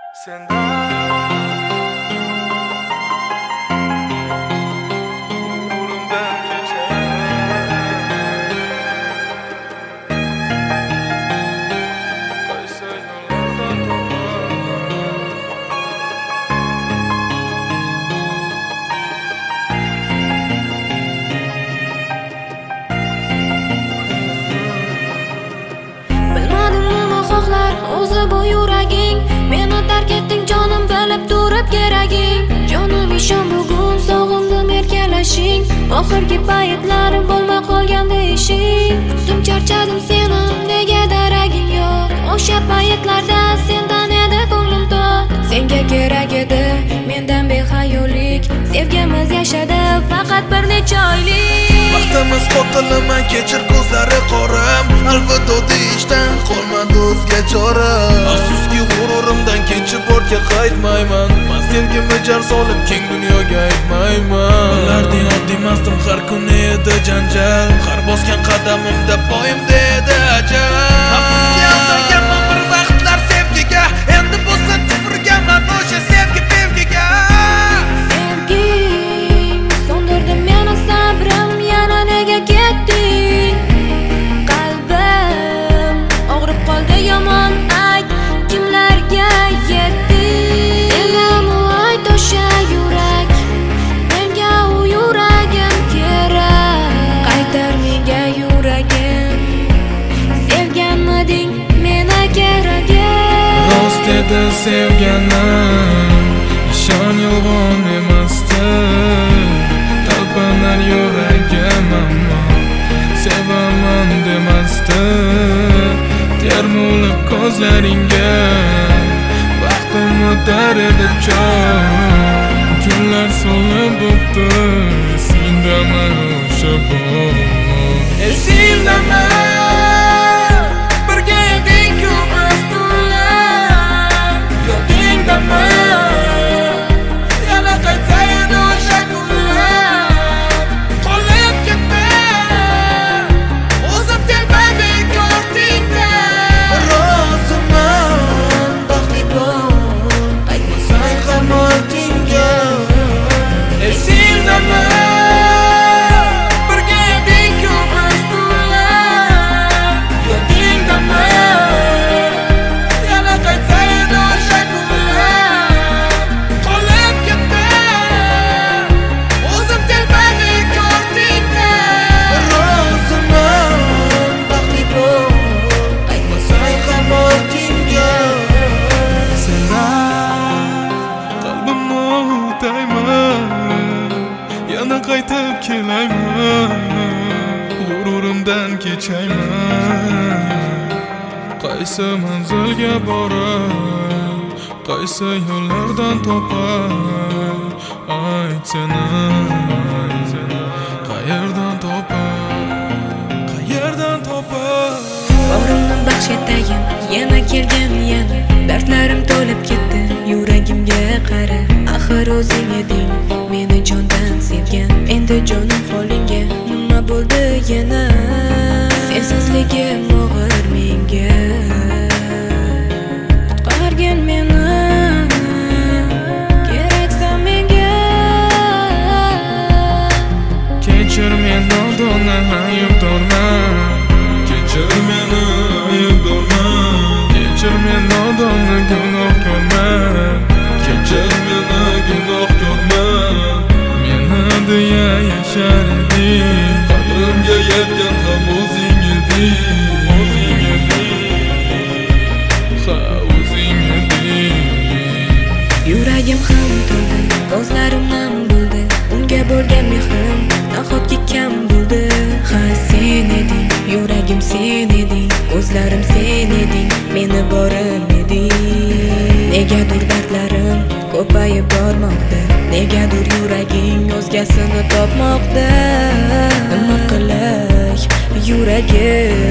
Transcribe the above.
O'zi bu yuraging, meni tark etding jonim bilib turib keraging. Jonim ishon bugun sog'indim erkalashing. Oxirgi paytlarim bo'lmay qolganda ishing. Kutdim charchadim seni, nega daraging yo'q. O'sha paytlarda sendan edi ko'nglim to'q. Senga kerak edi mendan behayollik. Sevgimiz yashadi faqat bir necha oylik. Vaqtimiz qotilaman, kechir ko'zlari qoram. Alvido deyishdan qolmadi o'zga chora. Afsuski g'ururimdan kechib ortga qaytmayman. Men sevgimni jar solib keng dunyoga aytmayman. Bilarding oddiy emasdim, har kuni edi janjal. Har bosgan qadamimda poyimda edi ajal. Afsuski aldanganman bir vaqtlar sevgiga. Endi bo'lsa tufurganman o'sha sevgi pevgiga. Sevging so'ndirdi meni sabrim, yana nega ketding? Qalbim og'rib qoldi yomon, ayt kimlarga yetding? Senami ayt o'sha yurak, menga u yuragim kerak. Qaytar menga yuragim, sevganmiding meni keragim? Rost edi sevganim, ishon yolg'on emasdi. Talpinar yuragim ammo sevaman demasdi. Termulib ko'zlaringga vaqtim o'tar edi chor. Kunlar so'lib o'tdi, sendaman o'sha bor. Sendaman birga eding-ku biz tunlar. Yodingdaman yana qaytsa edi o'sha kunlar. Qolib ketdi o'zim telbay bekor tingda. Roziman baxtli bo'l, qaytmasang ham ortingga. Sendaman birga eding-ku biz tunlar. Yodingdaman yana qaytsa edi o'sha kunlar. Qolib ketdi o'zim telbay bekor tingda. Roziman baxtli bo'l, qaytmasang ham ortingga. Qalbimni o'tayman, yana qaytib kelayman. G'ururimdan kechayman. Qaysi manzilga boray, qaysi yo'llardan topay? Aytsana, qayerdan topay? Qayerdan topay? Bag'rimni baxsh etagim, yana kelgan yana. Dardlarim to'lib ketdi, yuragimga qara. Axir o'zing eding meni jondan sevgan. Endi jonim holingga nima bo'ldi yana? Sensizligim og'ir menga. Qutqargin meni, keraksan menga. Kechir meni nodona aybdorman. Kechir meni aybdorman. Kechir meni nodona gunohkorman. Kechir meni gunohkorman. Meni deya yashar eding, qadrimga yetgan ham o'zing eding. O'zing eding, ha o'zing eding. Yuragim ham to'ldi, ko'zlarim nam bo'ldi. Unga bo'lgan mehrim nahotki kam bo'ldi. Ha sen eding, yuragim sen eding, ko'zlarim sen eding, meni borim eding. Negadir dardlarim ko'payib bormoqda, negadir yuraging o'zgasini topmoqda. Nima qilay yuragim